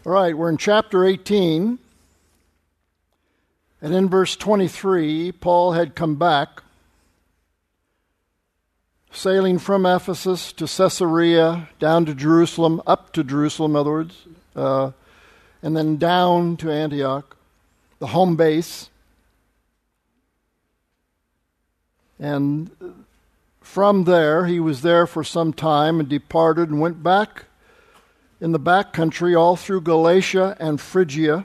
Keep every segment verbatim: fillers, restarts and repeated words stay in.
All right, we're in chapter eighteen, and in verse twenty-three, Paul had come back, sailing from Ephesus to Caesarea, down to Jerusalem, up to Jerusalem, in other words, uh, and then down to Antioch, the home base. And from there, he was there for some time and departed and went back in the back country all through Galatia and Phrygia.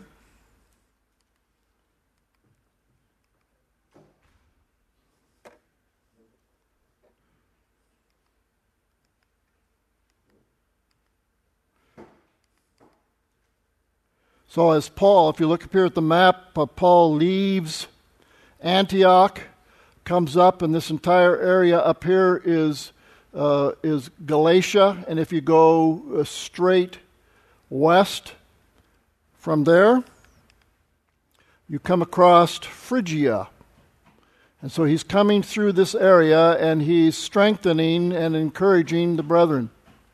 So as Paul, if you look up here at the map, uh, Paul leaves Antioch, comes up, and this entire area up here is uh, is Galatia. And if you go uh, straight west from there, you come across Phrygia. And so he's coming through this area, and he's strengthening and encouraging the brethren.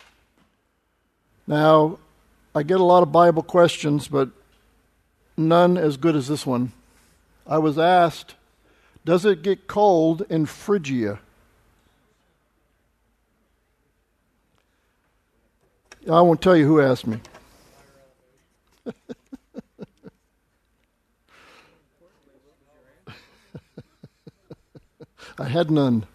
Now, I get a lot of Bible questions, but none as good as this one. I was asked, does it get cold in Phrygia? I won't tell you who asked me. I had none.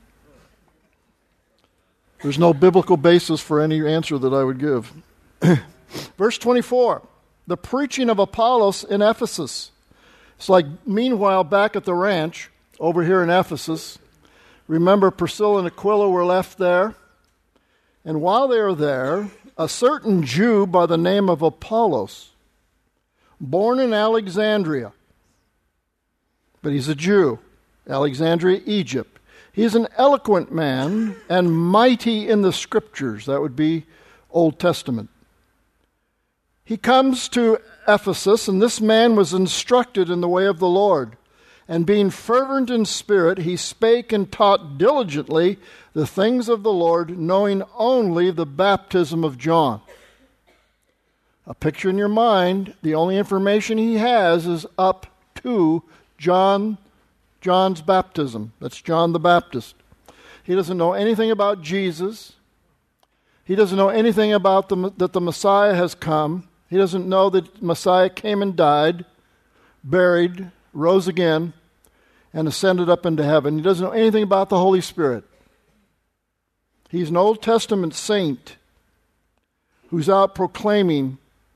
There's no biblical basis for any answer that I would give. Verse twenty-four, the preaching of Apollos in Ephesus. It's like, meanwhile, back at the ranch over here in Ephesus, remember Priscilla and Aquila were left there. And while they were there, a certain Jew by the name of Apollos, born in Alexandria, but he's a Jew, Alexandria, Egypt. He's an eloquent man and mighty in the Scriptures. That would be Old Testament. He comes to Ephesus, and this man was instructed in the way of the Lord. And being fervent in spirit, he spake and taught diligently the things of the Lord, knowing only the baptism of John. A picture in your mind, the only information he has is up to John, John's baptism. That's John the Baptist. He doesn't know anything about Jesus. He doesn't know anything about the, that the Messiah has come. He doesn't know that Messiah came and died, buried, rose again, and ascended up into heaven. He doesn't know anything about the Holy Spirit. He's an Old Testament saint who's out proclaiming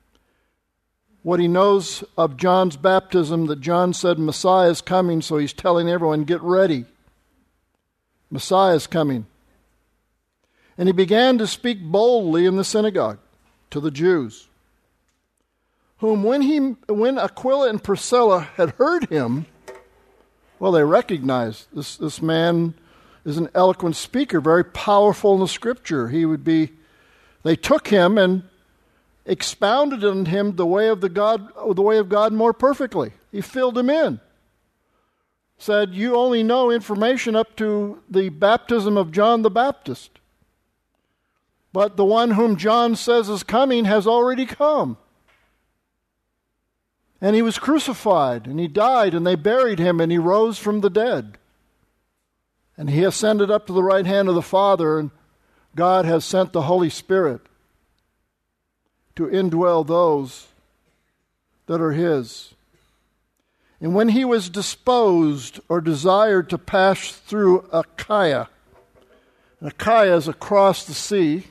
what he knows of John's baptism, that John said Messiah is coming, so he's telling everyone, get ready. Messiah is coming. And he began to speak boldly in the synagogue to the Jews, whom when he, when Aquila and Priscilla had heard him, well, they recognized this, this man is an eloquent speaker, very powerful in the Scripture. He would be, they took him and expounded on him the way of the God, the way of God more perfectly. He filled him in. Said, you only know information up to the baptism of John the Baptist. But the one whom John says is coming has already come. And he was crucified, and he died, and they buried him, and he rose from the dead. And he ascended up to the right hand of the Father, and God has sent the Holy Spirit to indwell those that are his. And when he was disposed or desired to pass through Achaia, and Achaia is across the sea,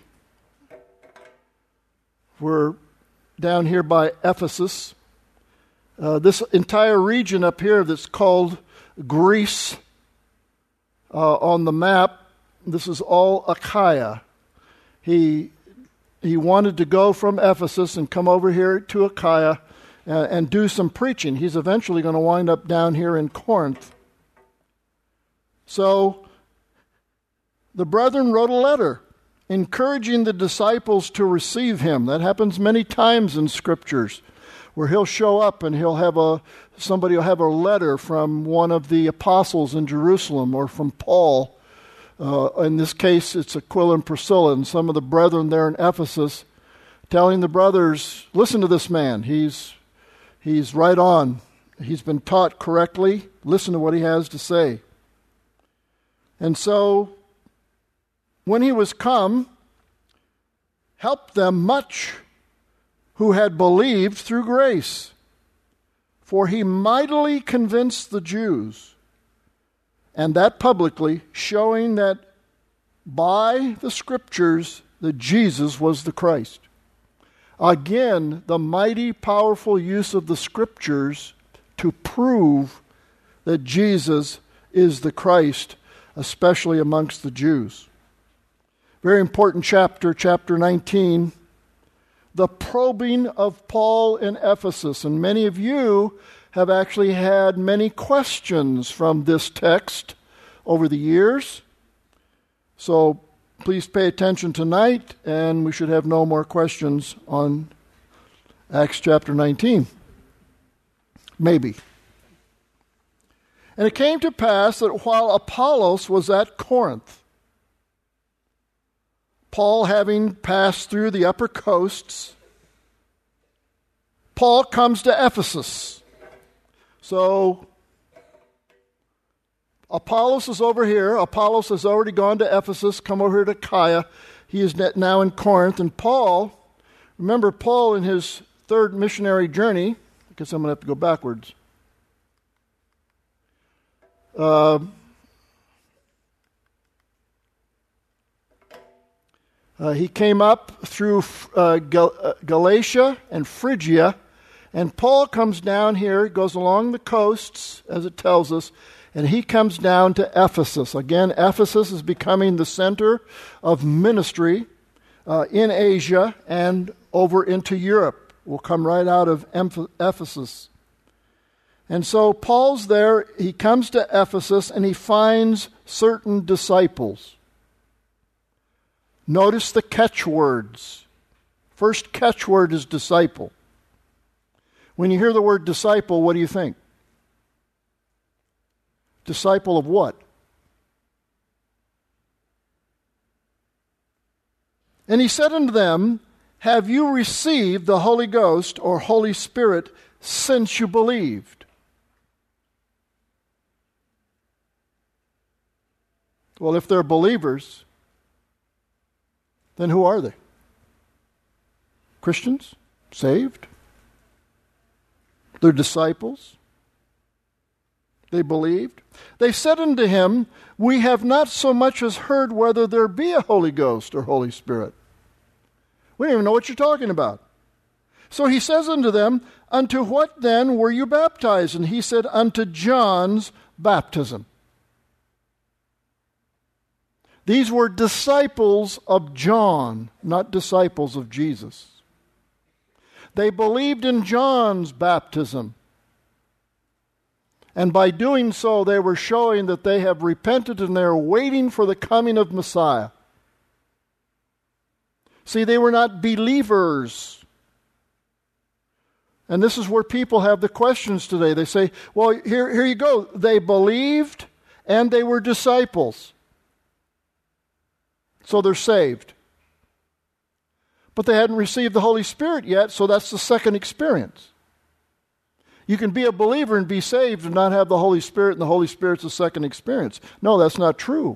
we're down here by Ephesus. Uh, this entire region up here that's called Greece uh, on the map, this is all Achaia. He he wanted to go from Ephesus and come over here to Achaia uh, and do some preaching. He's eventually going to wind up down here in Corinth. So the brethren wrote a letter encouraging the disciples to receive him. That happens many times in Scriptures, where he'll show up and he'll have a somebody will have a letter from one of the apostles in Jerusalem or from Paul. Uh, in this case, it's Aquila and Priscilla and some of the brethren there in Ephesus telling the brothers, listen to this man. He's, he's right on. He's been taught correctly. Listen to what he has to say. And so, when he was come, helped them much who had believed through grace. For he mightily convinced the Jews, and that publicly, showing that by the Scriptures that Jesus was the Christ. Again, the mighty, powerful use of the Scriptures to prove that Jesus is the Christ, especially amongst the Jews. Very important chapter, chapter nineteen. The probing of Paul in Ephesus. And many of you have actually had many questions from this text over the years. So please pay attention tonight, and we should have no more questions on Acts chapter nineteen. Maybe. And it came to pass that while Apollos was at Corinth, Paul having passed through the upper coasts, Paul comes to Ephesus. So Apollos is over here. Apollos has already gone to Ephesus, come over here to Achaia. He is now in Corinth. And Paul, remember Paul in his third missionary journey, I guess I'm going to have to go backwards. Uh, uh, he came up through uh, Gal- uh, Galatia and Phrygia, and Paul comes down here, goes along the coasts, as it tells us, and he comes down to Ephesus. Again, Ephesus is becoming the center of ministry uh, in Asia and over into Europe. We'll come right out of Ephesus. And so Paul's there, he comes to Ephesus, and he finds certain disciples. Notice the catchwords. First catchword is disciple. When you hear the word disciple, what do you think? Disciple of what? And he said unto them, have you received the Holy Ghost or Holy Spirit since you believed? Well, if they're believers, then who are they? Christians? Saved? They're disciples? They believed. They said unto him, we have not so much as heard whether there be a Holy Ghost or Holy Spirit. We don't even know what you're talking about. So he says unto them, unto what then were you baptized? And he said, unto John's baptism. These were disciples of John, not disciples of Jesus. They believed in John's baptism. And by doing so, they were showing that they have repented and they're waiting for the coming of Messiah. See, they were not believers. And this is where people have the questions today. They say, well, here, here you go. They believed and they were disciples. So they're saved. But they hadn't received the Holy Spirit yet, so that's the second experience. You can be a believer and be saved and not have the Holy Spirit, and the Holy Spirit's the second experience. No, that's not true.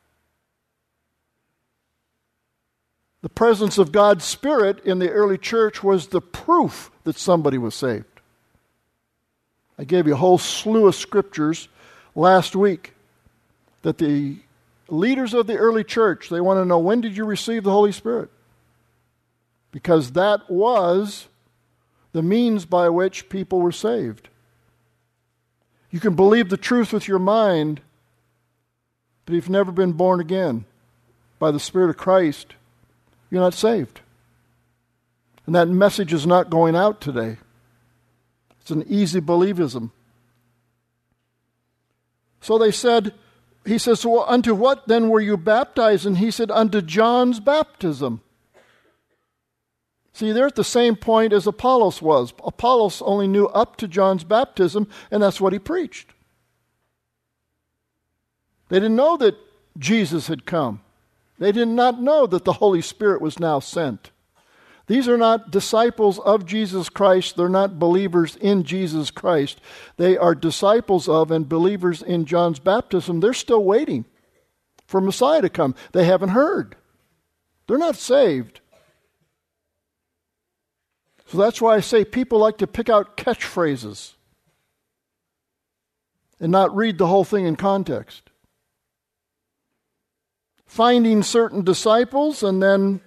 The presence of God's Spirit in the early church was the proof that somebody was saved. I gave you a whole slew of scriptures last week that the leaders of the early church, they want to know, when did you receive the Holy Spirit? Because that was the means by which people were saved. You can believe the truth with your mind, but if you've never been born again by the Spirit of Christ, you're not saved. And that message is not going out today. It's an easy believism. So they said, he says, so unto what then were you baptized? And he said, unto John's baptism. See, they're at the same point as Apollos was. Apollos only knew up to John's baptism, and that's what he preached. They didn't know that Jesus had come. They did not know that the Holy Spirit was now sent. These are not disciples of Jesus Christ. They're not believers in Jesus Christ. They are disciples of and believers in John's baptism. They're still waiting for Messiah to come. They haven't heard. They're not saved. So that's why I say people like to pick out catchphrases and not read the whole thing in context. Finding certain disciples and then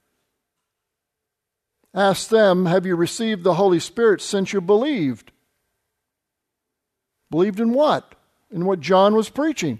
ask them, have you received the Holy Spirit since you believed? Believed in what? In what John was preaching.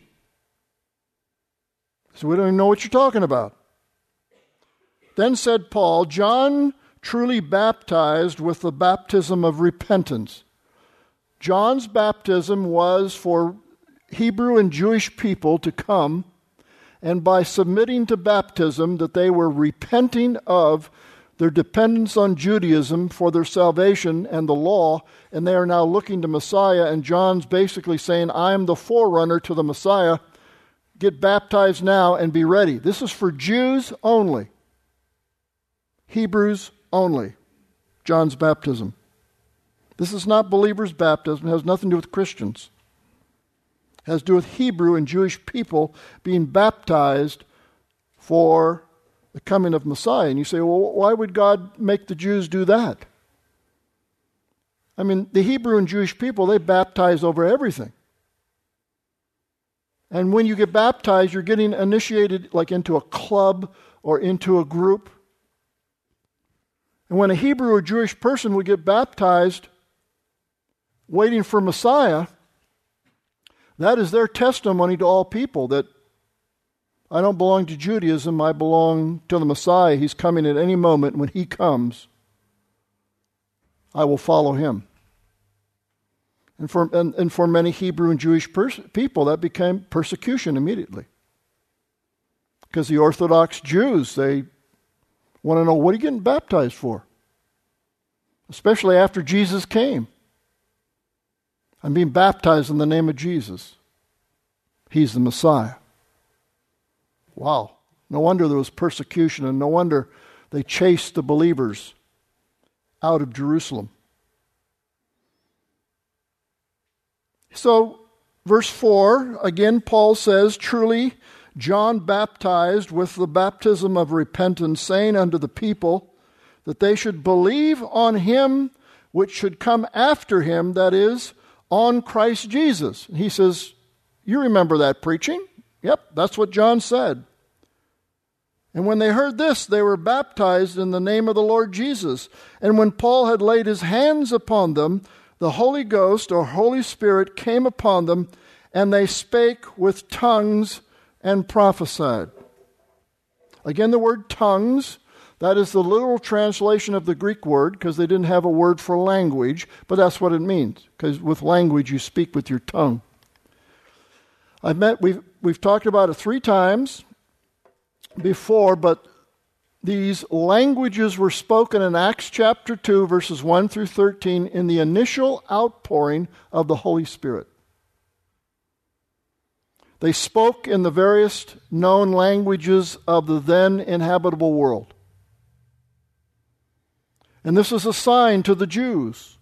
So we don't even know what you're talking about. Then said Paul, John truly baptized with the baptism of repentance. John's baptism was for Hebrew and Jewish people to come, and by submitting to baptism that they were repenting of their dependence on Judaism for their salvation and the law, and they are now looking to Messiah, and John's basically saying, I am the forerunner to the Messiah. Get baptized now and be ready. This is for Jews only. Hebrews only. John's baptism. This is not believers' baptism. It has nothing to do with Christians. It has to do with Hebrew and Jewish people being baptized for the coming of Messiah. And you say, well, why would God make the Jews do that? I mean, the Hebrew and Jewish people, they baptize over everything. And when you get baptized, you're getting initiated like into a club or into a group. And when a Hebrew or Jewish person would get baptized waiting for Messiah, that is their testimony to all people that I don't belong to Judaism, I belong to the Messiah. He's coming at any moment. When he comes, I will follow him. And for, and, and for many Hebrew and Jewish pers- people, that became persecution immediately. Because the Orthodox Jews, they want to know, what are you getting baptized for? Especially after Jesus came. I'm being baptized in the name of Jesus. He's the Messiah. Wow. No wonder there was persecution, and no wonder they chased the believers out of Jerusalem. So, verse four, again, Paul says, truly, John baptized with the baptism of repentance, saying unto the people that they should believe on him which should come after him, that is, on Christ Jesus. And he says, you remember that preaching? Yep, that's what John said. And when they heard this, they were baptized in the name of the Lord Jesus. And when Paul had laid his hands upon them, the Holy Ghost or Holy Spirit came upon them, and they spake with tongues and prophesied. Again, the word tongues, that is the literal translation of the Greek word, because they didn't have a word for language, but that's what it means, because with language you speak with your tongue. I've met, we've, we've talked about it three times before, but these languages were spoken in Acts chapter two, verses one through thirteen, in the initial outpouring of the Holy Spirit. They spoke in the various known languages of the then inhabitable world. And this is a sign to the Jews.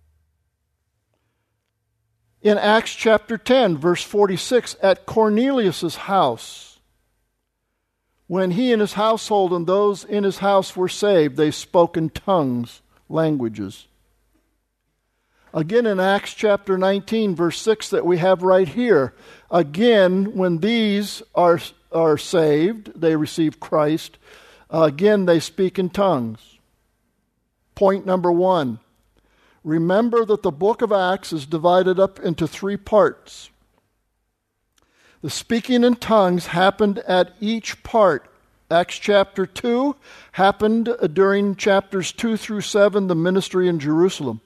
In Acts chapter ten, verse forty-six, at Cornelius' house, when he and his household and those in his house were saved, they spoke in tongues, languages. Again in Acts chapter nineteen, verse six that we have right here, again, when these are, are saved, they receive Christ, uh, again they speak in tongues. Point number one, remember that the book of Acts is divided up into three parts. The speaking in tongues happened at each part. Acts chapter two happened during chapters two through seven, the ministry in Jerusalem.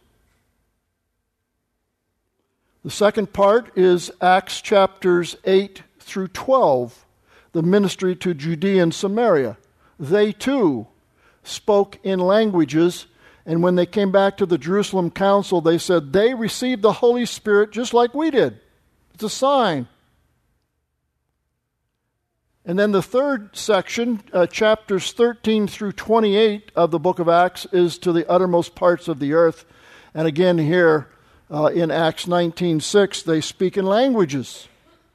The second part is Acts chapters eight through twelve, the ministry to Judea and Samaria. They too spoke in languages, and when they came back to the Jerusalem council, they said they received the Holy Spirit just like we did. It's a sign. And then the third section, uh, chapters thirteen through twenty-eight of the book of Acts, is to the uttermost parts of the earth. And again here uh, in Acts nineteen six, they speak in languages.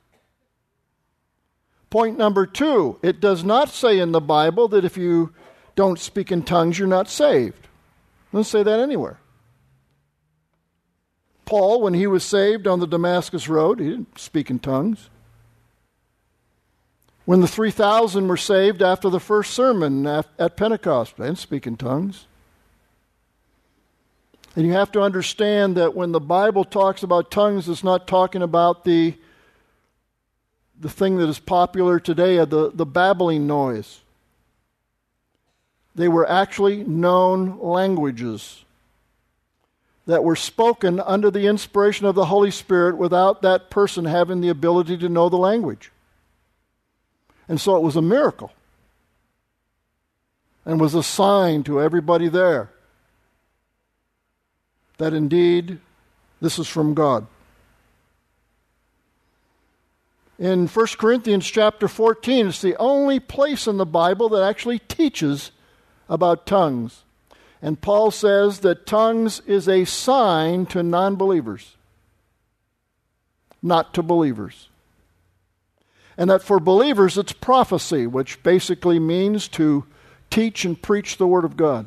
Point number two, it does not say in the Bible that if you don't speak in tongues, you're not saved. It doesn't say that anywhere. Paul, when he was saved on the Damascus Road, he didn't speak in tongues. When the three thousand were saved after the first sermon at Pentecost, they didn't speak in tongues. And you have to understand that when the Bible talks about tongues, it's not talking about the, the thing that is popular today, the, the babbling noise. They were actually known languages that were spoken under the inspiration of the Holy Spirit without that person having the ability to know the language. And so it was a miracle and was a sign to everybody there that indeed this is from God. In First Corinthians chapter fourteen, it's the only place in the Bible that actually teaches about tongues. And Paul says that tongues is a sign to non-believers, not to believers. And that for believers it's prophecy, which basically means to teach and preach the Word of God.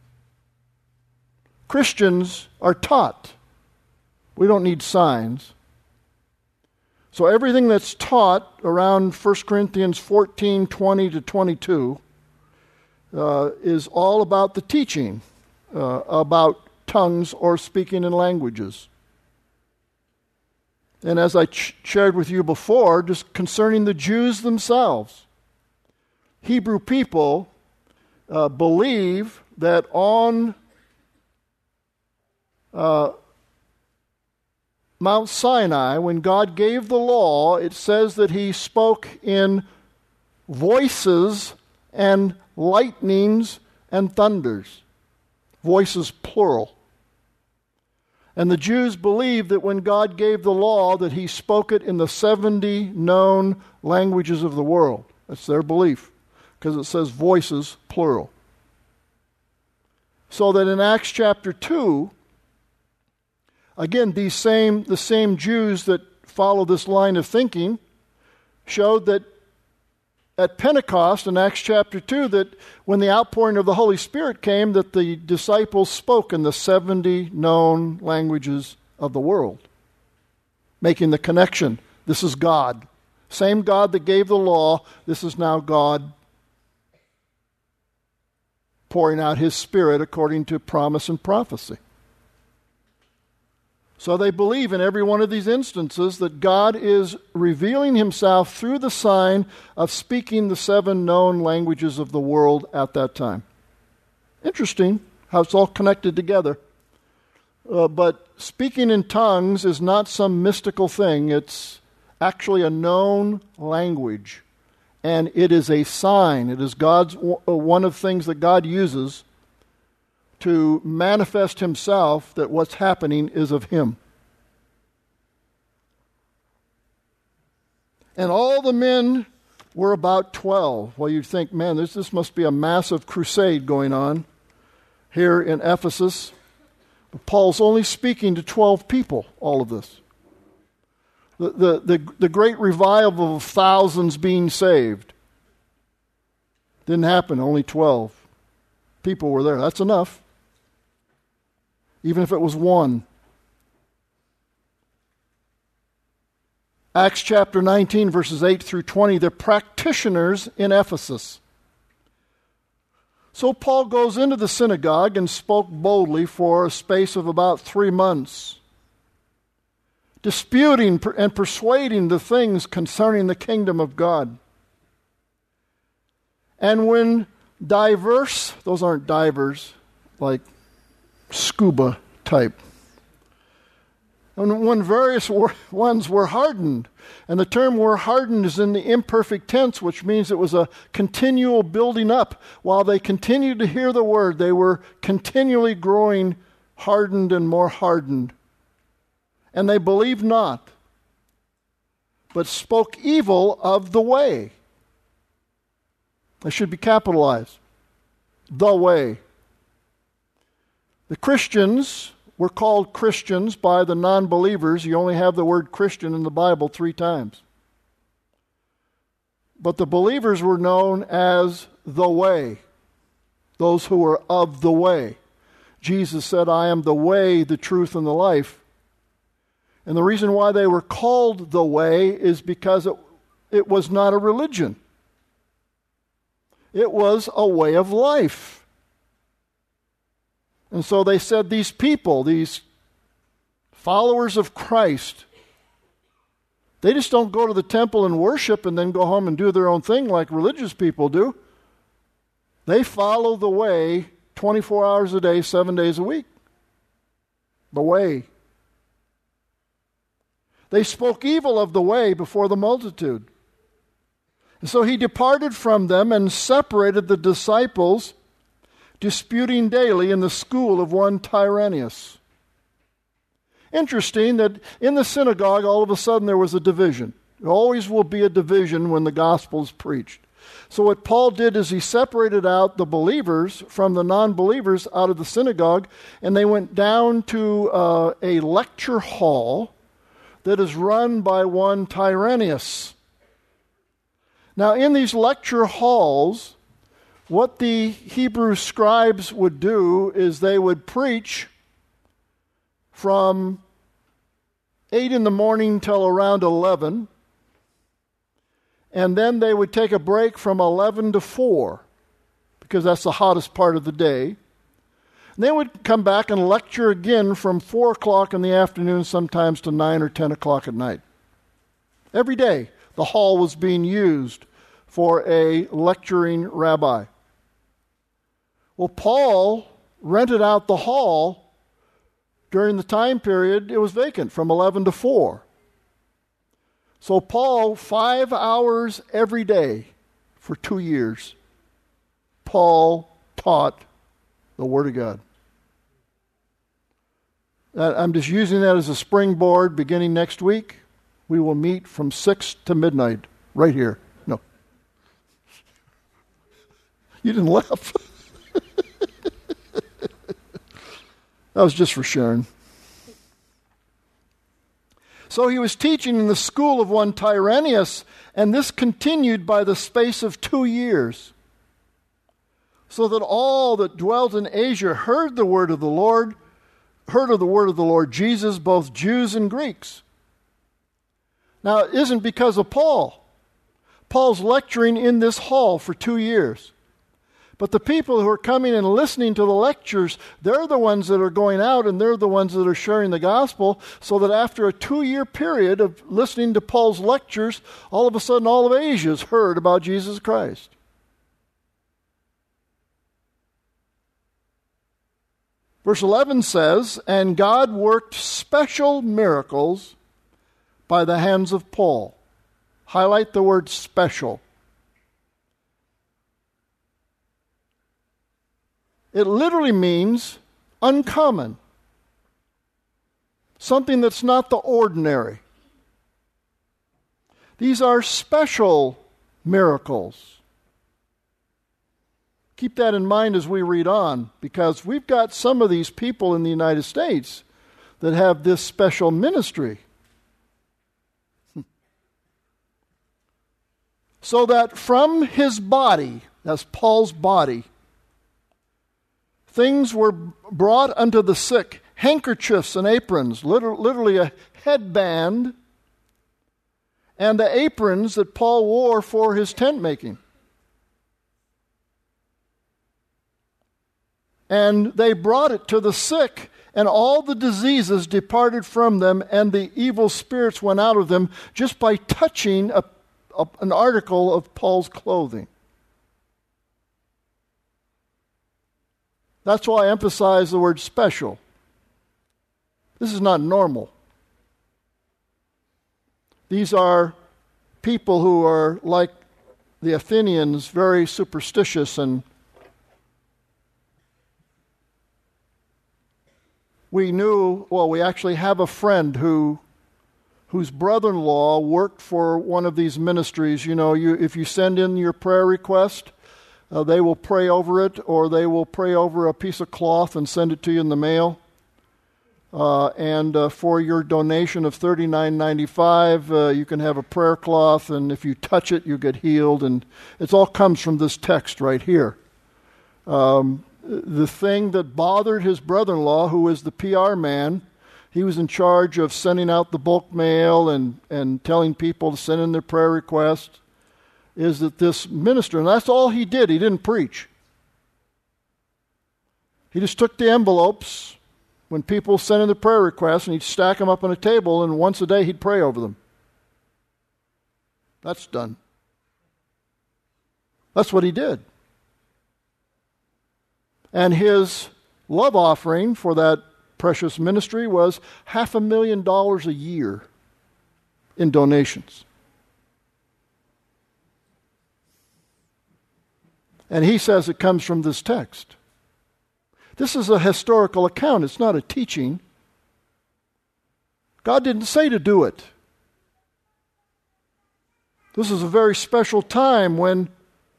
Christians are taught. We don't need signs. So everything that's taught around First Corinthians fourteen, twenty to twenty-two Uh, is all about the teaching uh, about tongues or speaking in languages. And as I ch- shared with you before, just concerning the Jews themselves, Hebrew people uh, believe that on uh, Mount Sinai, when God gave the law, it says that he spoke in voices and lightnings and thunders. Voices plural. And the Jews believed that when God gave the law that he spoke it in the seventy known languages of the world. That's their belief, because it says voices plural. So that in Acts chapter two, again, these same the same Jews that follow this line of thinking showed that at Pentecost in Acts chapter two, that when the outpouring of the Holy Spirit came, that the disciples spoke in the seventy known languages of the world, making the connection. This is God. Same God that gave the law, this is now God pouring out his Spirit according to promise and prophecy. So they believe in every one of these instances that God is revealing himself through the sign of speaking the seven known languages of the world at that time. Interesting how it's all connected together. Uh, but speaking in tongues is not some mystical thing. It's actually a known language. And it is a sign. It is God's one of the things that God uses to manifest himself that what's happening is of him. And all the men were about twelve. Well, you'd think, man, this, this must be a massive crusade going on here in Ephesus. But Paul's only speaking to twelve people, all of this. The, the, the, the great revival of thousands being saved didn't happen, only twelve people were there. That's enough. Even if it was one. Acts chapter nineteen, verses eight through twenty, the practitioners in Ephesus. So Paul goes into the synagogue and spoke boldly for a space of about three months, disputing and persuading the things concerning the kingdom of God. And when diverse, those aren't divers, like scuba type. And when various ones were hardened, and the term were hardened is in the imperfect tense, which means it was a continual building up. While they continued to hear the word, they were continually growing hardened and more hardened. And they believed not, but spoke evil of the way. It should be capitalized. The way. The Christians were called Christians by the non-believers. You only have the word Christian in the Bible three times. But the believers were known as the way, those who were of the way. Jesus said, I am the way, the truth, and the life. And the reason why they were called the way is because it, it was not a religion. It was a way of life. And so they said these people, these followers of Christ, they just don't go to the temple and worship and then go home and do their own thing like religious people do. They follow the way twenty-four hours a day, seven days a week. The way. They spoke evil of the way before the multitude. And so he departed from them and separated the disciples, disputing daily in the school of one Tyrannus. Interesting that in the synagogue, all of a sudden there was a division. There always will be a division when the gospel is preached. So what Paul did is he separated out the believers from the non-believers out of the synagogue, and they went down to uh, a lecture hall that is run by one Tyrannus. Now, in these lecture halls, what the Hebrew scribes would do is they would preach from eight in the morning till around eleven, and then they would take a break from eleven to four, because that's the hottest part of the day. And they would come back and lecture again from four o'clock in the afternoon, sometimes to nine or ten o'clock at night. Every day, the hall was being used for a lecturing rabbi. Well, Paul rented out the hall. During the time period, it was vacant from eleven to four. So Paul, five hours every day for two years, Paul taught the Word of God. I'm just using that as a springboard. Beginning next week, we will meet from six to midnight right here. No. You didn't laugh. That was just for Sharon. So he was teaching in the school of one Tyrannus, and this continued by the space of two years, so that all that dwelt in Asia heard the word of the Lord, heard of the word of the Lord Jesus, both Jews and Greeks. Now, it isn't because of Paul. Paul's lecturing in this hall for two years. But the people who are coming and listening to the lectures, they're the ones that are going out and they're the ones that are sharing the gospel, so that after a two-year period of listening to Paul's lectures, all of a sudden all of Asia has heard about Jesus Christ. Verse eleven says, and God worked special miracles by the hands of Paul. Highlight the word special. It literally means uncommon. Something that's not the ordinary. These are special miracles. Keep that in mind as we read on, because we've got some of these people in the United States that have this special ministry. So that from his body, that's Paul's body, things were brought unto the sick, handkerchiefs and aprons, literally a headband, and the aprons that Paul wore for his tent making. And they brought it to the sick, and all the diseases departed from them, and the evil spirits went out of them just by touching a, a, an article of Paul's clothing. That's why I emphasize the word special. This is not normal. These are people who are, like the Athenians, very superstitious, and we knew, well, we actually have a friend who whose brother-in-law worked for one of these ministries. You know, you if you send in your prayer request, Uh, they will pray over it, or they will pray over a piece of cloth and send it to you in the mail. Uh, and uh, for your donation of thirty-nine ninety-five, uh, you can have a prayer cloth, and if you touch it, you get healed. And it all comes from this text right here. Um, the thing that bothered his brother-in-law, who was the P R man, he was in charge of sending out the bulk mail and, and telling people to send in their prayer requests, is that this minister, and that's all he did, he didn't preach. He just took the envelopes when people sent in their prayer requests, and he'd stack them up on a table, and once a day he'd pray over them. That's done. That's what he did. And his love offering for that precious ministry was half a million dollars a year in donations. And he says it comes from this text. This is a historical account. It's not a teaching. God didn't say to do it. This is a very special time when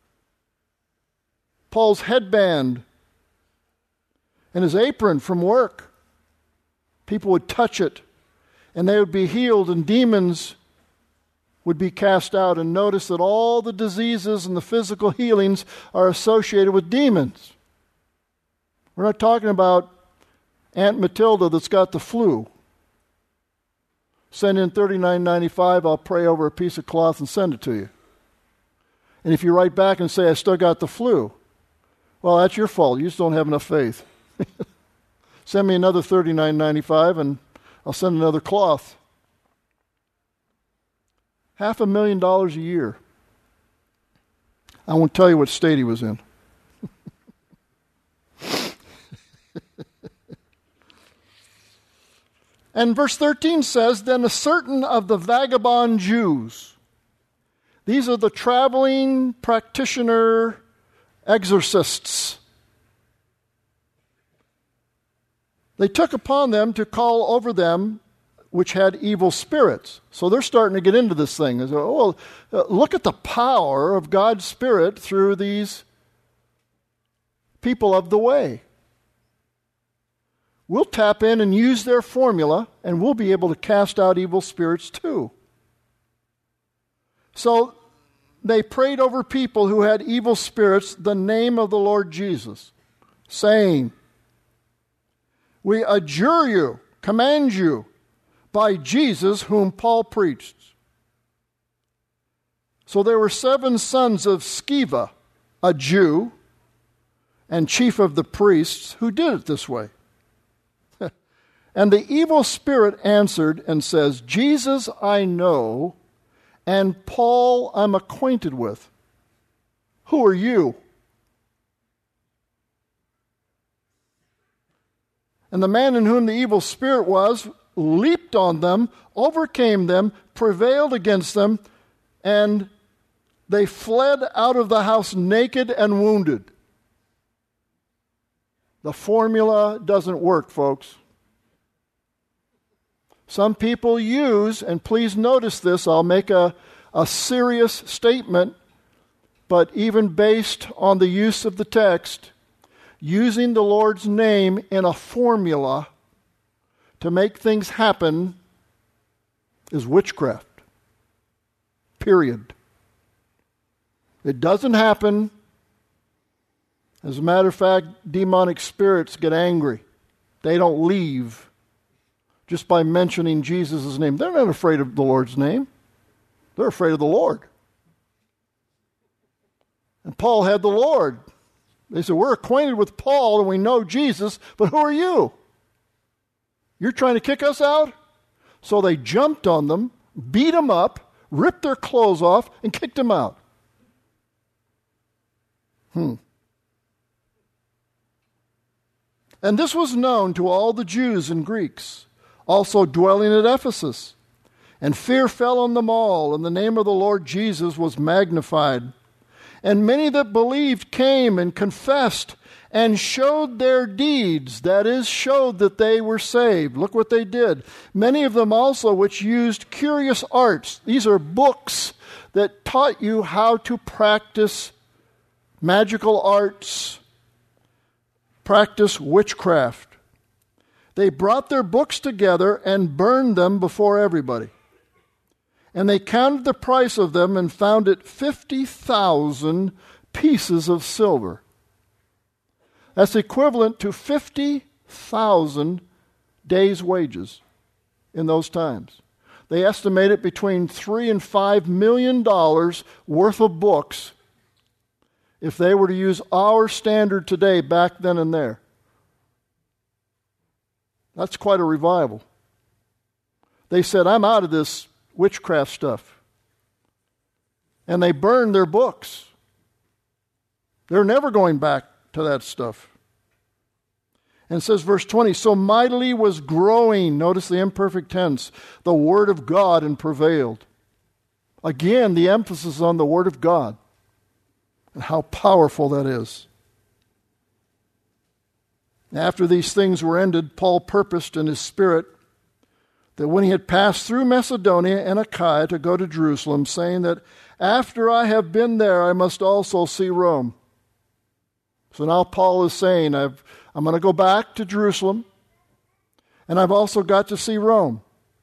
Paul's headband and his apron from work, people would touch it and they would be healed, and demons would be cast out. And notice that all the diseases and the physical healings are associated with demons. We're not talking about Aunt Matilda that's got the flu. Send in thirty-nine ninety-five, I'll pray over a piece of cloth and send it to you. And if you write back and say, I still got the flu, well, that's your fault. You just don't have enough faith. Send me another thirty-nine ninety-five and I'll send another cloth. Half a million dollars a year. I won't tell you what state he was in. And verse thirteen says, then a certain of the vagabond Jews, these are the traveling practitioner exorcists, they took upon them to call over them which had evil spirits. So they're starting to get into this thing. They say, oh, look at the power of God's Spirit through these people of the way. We'll tap in and use their formula, and we'll be able to cast out evil spirits too. So they prayed over people who had evil spirits the name of the Lord Jesus, saying, we adjure you, command you, by Jesus whom Paul preached. So there were seven sons of Sceva, a Jew, and chief of the priests, who did it this way. And the evil spirit answered and says, Jesus I know, and Paul I'm acquainted with. Who are you? And the man in whom the evil spirit was leaped on them, overcame them, prevailed against them, and they fled out of the house naked and wounded. The formula doesn't work, folks. Some people use, and please notice this, I'll make a, a serious statement, but even based on the use of the text, using the Lord's name in a formula to make things happen is witchcraft. Period. It doesn't happen. As a matter of fact, demonic spirits get angry. They don't leave just by mentioning Jesus' name. They're not afraid of the Lord's name. They're afraid of the Lord. And Paul had the Lord. They said, we're acquainted with Paul and we know Jesus, but who are you? You're trying to kick us out? So they jumped on them, beat them up, ripped their clothes off, and kicked them out. Hmm. And this was known to all the Jews and Greeks, also dwelling at Ephesus. And fear fell on them all, and the name of the Lord Jesus was magnified. And many that believed came and confessed and showed their deeds, that is, showed that they were saved. Look what they did. Many of them also which used curious arts. These are books that taught you how to practice magical arts, practice witchcraft. They brought their books together and burned them before everybody. And they counted the price of them and found it fifty thousand pieces of silver. That's equivalent to fifty thousand days' wages in those times. They estimate it between three and five million dollars worth of books if they were to use our standard today back then and there. That's quite a revival. They said, I'm out of this witchcraft stuff. And they burned their books. They're never going back to that stuff. And it says, verse twenty, so mightily was growing, notice the imperfect tense, the word of God and prevailed. Again, the emphasis on the word of God and how powerful that is. After these things were ended, Paul purposed in his spirit that when he had passed through Macedonia and Achaia to go to Jerusalem, saying that after I have been there, I must also see Rome. So now Paul is saying, I've, I'm going to go back to Jerusalem, and I've also got to see Rome.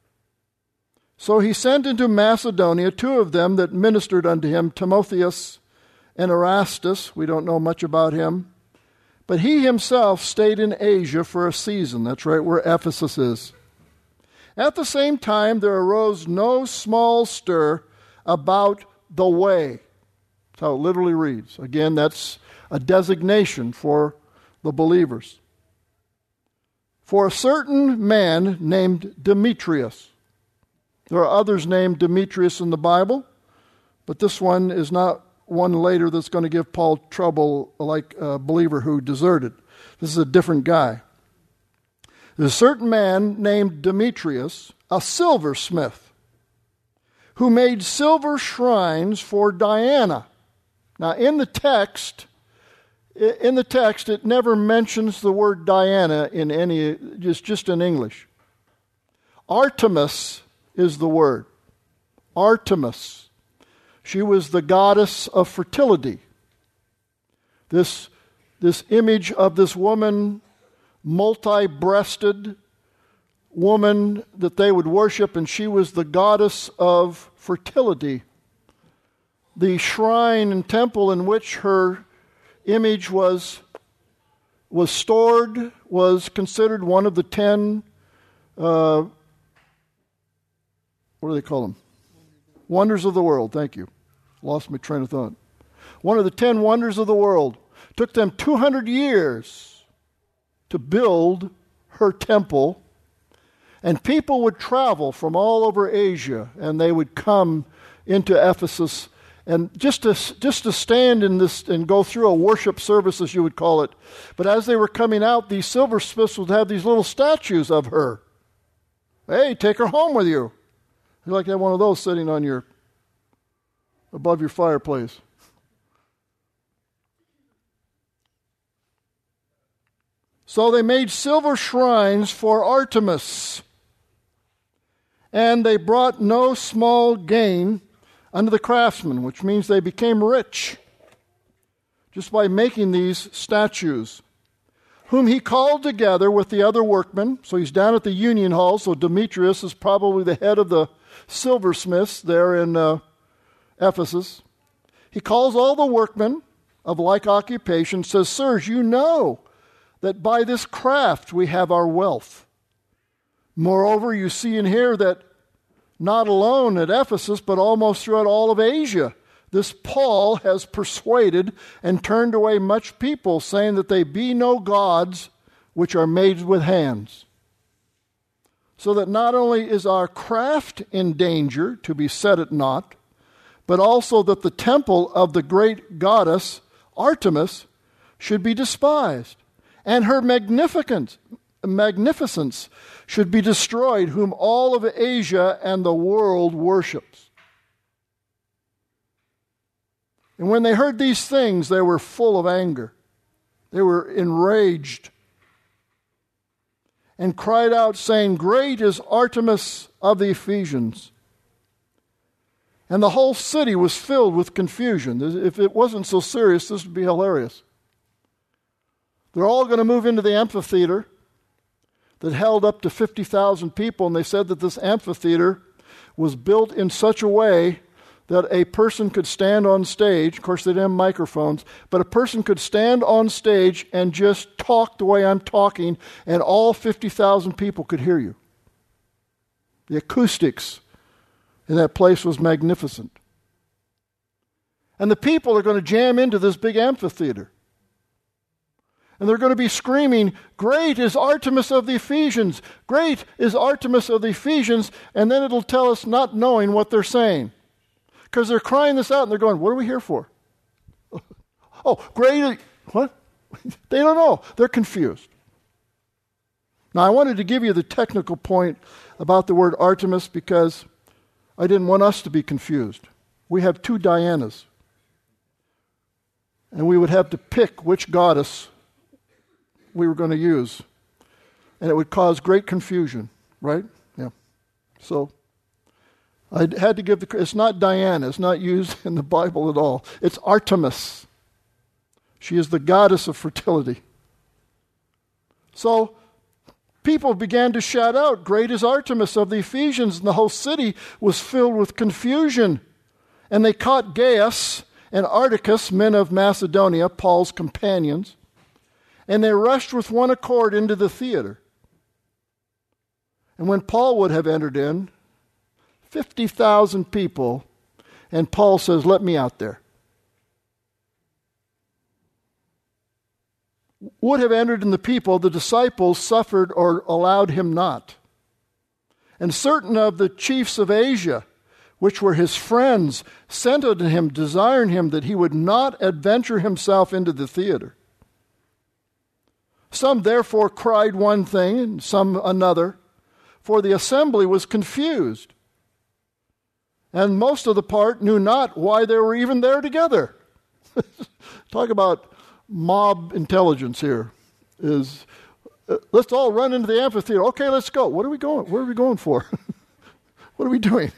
So he sent into Macedonia two of them that ministered unto him, Timotheus and Erastus. We don't know much about him. But he himself stayed in Asia for a season. That's right where Ephesus is. At the same time, there arose no small stir about the way. That's how it literally reads. Again, that's a designation for the believers. For a certain man named Demetrius. There are others named Demetrius in the Bible, but this one is not one later that's going to give Paul trouble like a believer who deserted. This is a different guy. There's a certain man named Demetrius, a silversmith, who made silver shrines for Diana. Now, in the text, in the text, it never mentions the word Diana in any, just, just in English. Artemis is the word. Artemis. She was the goddess of fertility. This, this image of this woman, multi-breasted woman that they would worship, and she was the goddess of fertility. The shrine and temple in which her image was, was stored was considered one of the ten, uh, what do they call them? Wonders of the world. Thank you. Lost my train of thought. One of the ten wonders of the world. Took them two hundred years to build her temple. And people would travel from all over Asia, and they would come into Ephesus, and just to just to stand in this and go through a worship service, as you would call it. But as they were coming out, these silversmiths would have these little statues of her. Hey, take her home with you. You'd like to have one of those sitting on your above your fireplace. So they made silver shrines for Artemis, and they brought no small gain unto the craftsmen, which means they became rich just by making these statues, whom he called together with the other workmen. So he's down at the Union Hall, so Demetrius is probably the head of the silversmiths there in uh, Ephesus. He calls all the workmen of like occupation, says, sirs, you know that by this craft we have our wealth. Moreover, you see and hear that not alone at Ephesus, but almost throughout all of Asia, this Paul has persuaded and turned away much people, saying that they be no gods which are made with hands. So that not only is our craft in danger to be set at naught, but also that the temple of the great goddess Artemis should be despised, and her magnificence, magnificence should be destroyed, whom all of Asia and the world worships. And when they heard these things, they were full of anger. They were enraged and cried out, saying, great is Artemis of the Ephesians. And the whole city was filled with confusion. If it wasn't so serious, this would be hilarious. They're all going to move into the amphitheater that held up to fifty thousand people, and they said that this amphitheater was built in such a way that a person could stand on stage. Of course, they didn't have microphones, but a person could stand on stage and just talk the way I'm talking, and all fifty thousand people could hear you. The acoustics in that place was magnificent. And the people are going to jam into this big amphitheater. And they're going to be screaming, "Great is Artemis of the Ephesians! Great is Artemis of the Ephesians!" And then it'll tell us not knowing what they're saying. Because they're crying this out and they're going, "What are we here for?" Oh, great. What? They don't know. They're confused. Now, I wanted to give you the technical point about the word Artemis because I didn't want us to be confused. We have two Dianas. And we would have to pick which goddess we were going to use. And it would cause great confusion, right? Yeah. So I had to give the... It's not Diana. It's not used in the Bible at all. It's Artemis. She is the goddess of fertility. So people began to shout out, "Great is Artemis of the Ephesians," and the whole city was filled with confusion. And they caught Gaius and Articus, men of Macedonia, Paul's companions, and they rushed with one accord into the theater. And when Paul would have entered in, fifty thousand people, and Paul says, "Let me out there." Would have entered in the people, the disciples suffered or allowed him not. And certain of the chiefs of Asia, which were his friends, sent unto him, desiring him that he would not adventure himself into the theater. Some therefore cried one thing, and some another, for the assembly was confused. And most of the part knew not why they were even there together. Talk about mob intelligence here. Is uh, let's all run into the amphitheater. Okay, let's go. What are we going? Where are we going for? What are we doing?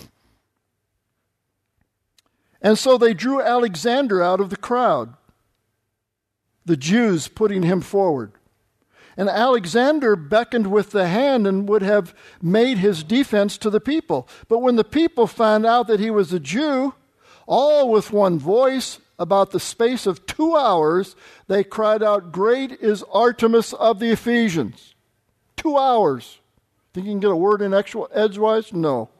And so they drew Alexander out of the crowd, the Jews putting him forward. And Alexander beckoned with the hand and would have made his defense to the people. But when the people found out that he was a Jew, all with one voice, about the space of two hours, they cried out, "Great is Artemis of the Ephesians." Two hours. Think you can get a word in actual edgewise? No.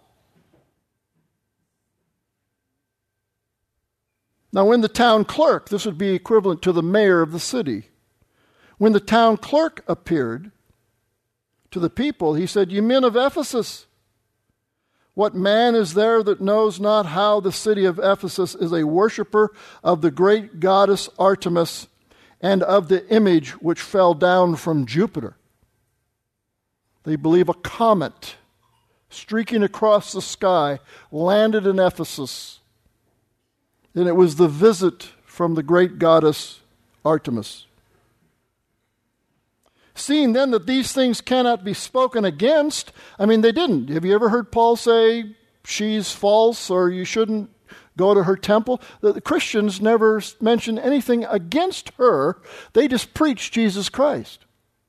Now when the town clerk, this would be equivalent to the mayor of the city, when the town clerk appeared to the people, he said, "Ye men of Ephesus, what man is there that knows not how the city of Ephesus is a worshiper of the great goddess Artemis and of the image which fell down from Jupiter?" They believe a comet streaking across the sky landed in Ephesus. And it was the visit from the great goddess Artemis. Seeing then that these things cannot be spoken against, I mean, they didn't. Have you ever heard Paul say she's false or you shouldn't go to her temple? The, the Christians never mention anything against her. They just preach Jesus Christ.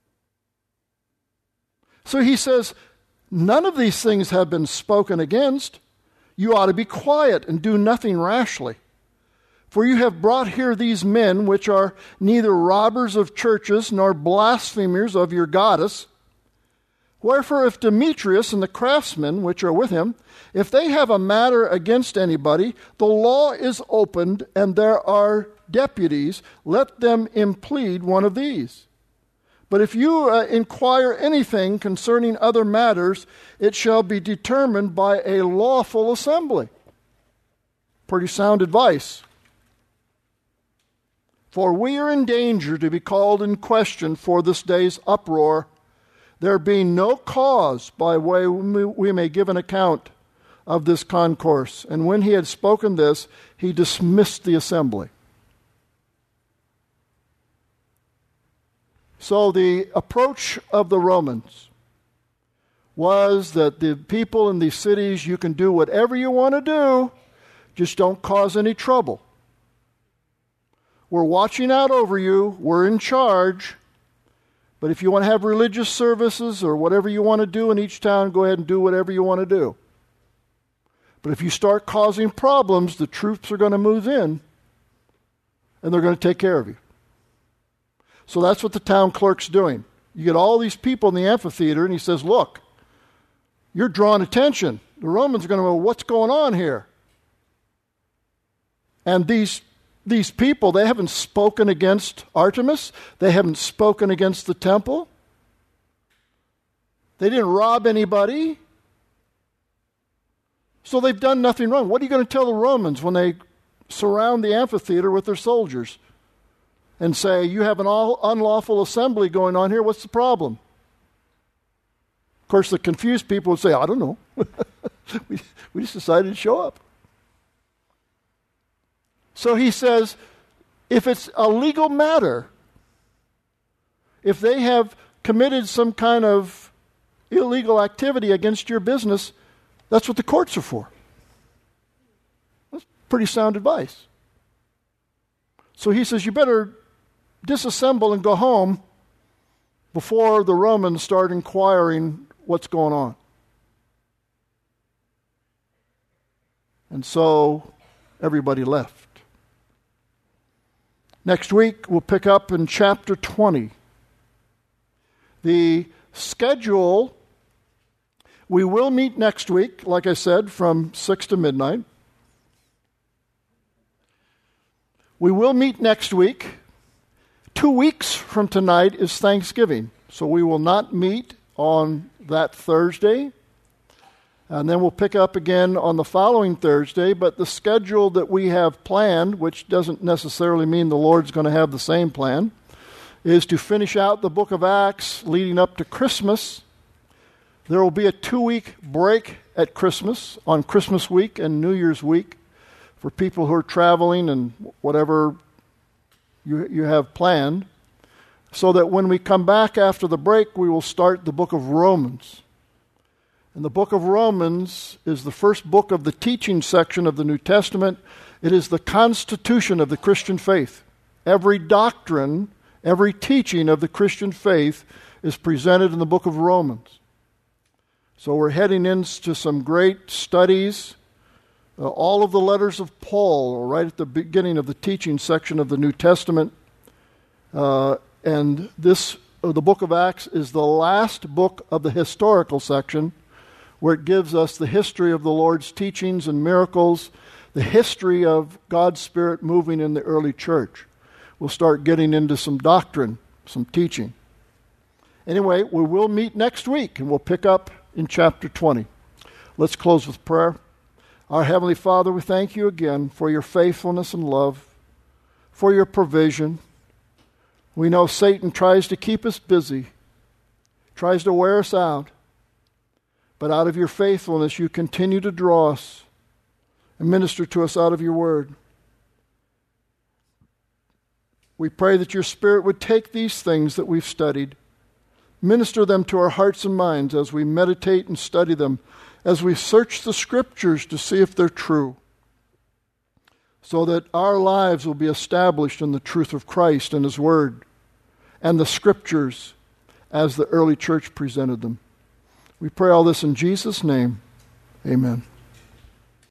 So he says, none of these things have been spoken against. You ought to be quiet and do nothing rashly. For you have brought here these men, which are neither robbers of churches nor blasphemers of your goddess. Wherefore, if Demetrius and the craftsmen which are with him, if they have a matter against anybody, the law is opened, and there are deputies. Let them implead one of these. But if you uh, inquire anything concerning other matters, it shall be determined by a lawful assembly. Pretty sound advice. For we are in danger to be called in question for this day's uproar, there being no cause by way we may give an account of this concourse. And when he had spoken this, he dismissed the assembly. So the approach of the Romans was that the people in these cities, you can do whatever you want to do, just don't cause any trouble. We're watching out over you. We're in charge. But if you want to have religious services or whatever you want to do in each town, go ahead and do whatever you want to do. But if you start causing problems, the troops are going to move in and they're going to take care of you. So that's what the town clerk's doing. You get all these people in the amphitheater and he says, look, you're drawing attention. The Romans are going to know what's going on here. And these These people, they haven't spoken against Artemis. They haven't spoken against the temple. They didn't rob anybody. So they've done nothing wrong. What are you going to tell the Romans when they surround the amphitheater with their soldiers and say, you have an all unlawful assembly going on here, what's the problem? Of course, the confused people would say, I don't know. we, we just decided to show up. So he says, if it's a legal matter, if they have committed some kind of illegal activity against your business, that's what the courts are for. That's pretty sound advice. So he says, you better disassemble and go home before the Romans start inquiring what's going on. And so everybody left. Next week, we'll pick up in chapter twenty. The schedule, we will meet next week, like I said, from six to midnight. We will meet next week. Two weeks from tonight is Thanksgiving, so we will not meet on that Thursday. And then we'll pick up again on the following Thursday, but the schedule that we have planned, which doesn't necessarily mean the Lord's going to have the same plan, is to finish out the book of Acts leading up to Christmas. There will be a two-week break at Christmas, on Christmas week and New Year's week, for people who are traveling and whatever you, you have planned, so that when we come back after the break, we will start the book of Romans. And the book of Romans is the first book of the teaching section of the New Testament. It is the constitution of the Christian faith. Every doctrine, every teaching of the Christian faith is presented in the book of Romans. So we're heading into some great studies. Uh, all of the letters of Paul are right at the beginning of the teaching section of the New Testament. Uh, and this, uh, the book of Acts, is the last book of the historical section, where it gives us the history of the Lord's teachings and miracles, the history of God's Spirit moving in the early church. We'll start getting into some doctrine, some teaching. Anyway, we will meet next week, and we'll pick up in chapter twenty. Let's close with prayer. Our Heavenly Father, we thank you again for your faithfulness and love, for your provision. We know Satan tries to keep us busy, tries to wear us out. But out of your faithfulness, you continue to draw us and minister to us out of your word. We pray that your Spirit would take these things that we've studied, minister them to our hearts and minds as we meditate and study them, as we search the Scriptures to see if they're true, so that our lives will be established in the truth of Christ and His Word and the Scriptures as the early church presented them. We pray all this in Jesus' name. Amen.